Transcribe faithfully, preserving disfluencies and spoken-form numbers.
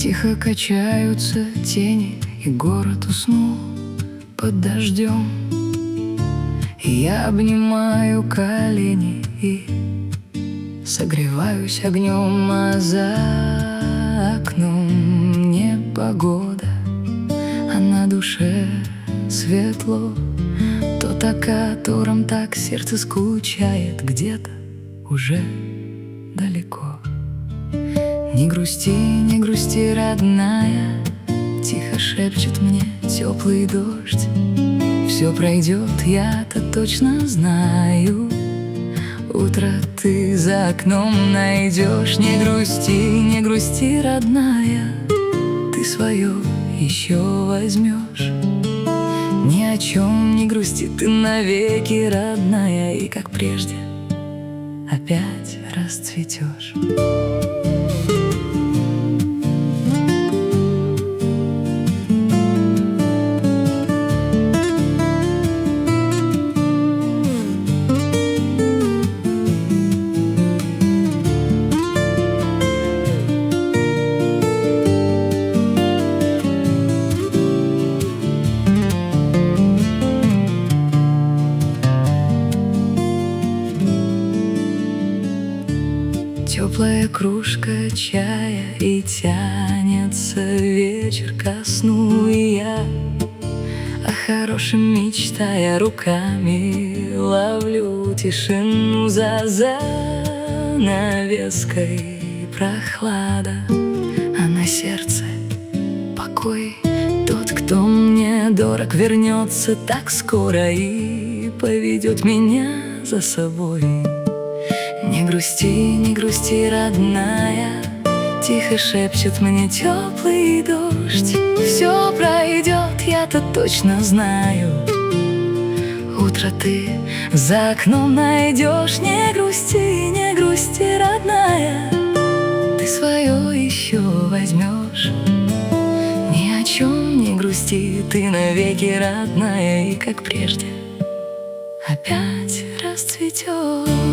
Тихо качаются тени, и город уснул под дождем. И я обнимаю колени и согреваюсь огнем, а за окном непогода, а на душе светло. Тот, о котором так сердце скучает, где-то уже далеко. Не грусти, не грусти, родная, тихо шепчет мне теплый дождь. Все пройдет, я-то точно знаю. Утро ты за окном найдешь. Не грусти, не грусти, родная, ты свое еще возьмешь. Ни о чем не грусти, ты навеки, родная, и как прежде опять расцветешь. Теплая кружка чая, и тянется вечер ко сну. И я о хорошем мечтая, руками ловлю тишину. За занавеской прохлада, а на сердце покой. Тот, кто мне дорог, вернется так скоро и поведет меня за собой. Не грусти, не грусти, родная, тихо шепчет мне теплый дождь. Все пройдет, я-то точно знаю. Утро ты за окном найдешь. Не грусти, не грусти, родная, ты свое еще возьмешь. Ни о чем не грусти, ты навеки, родная, и как прежде опять расцветешь.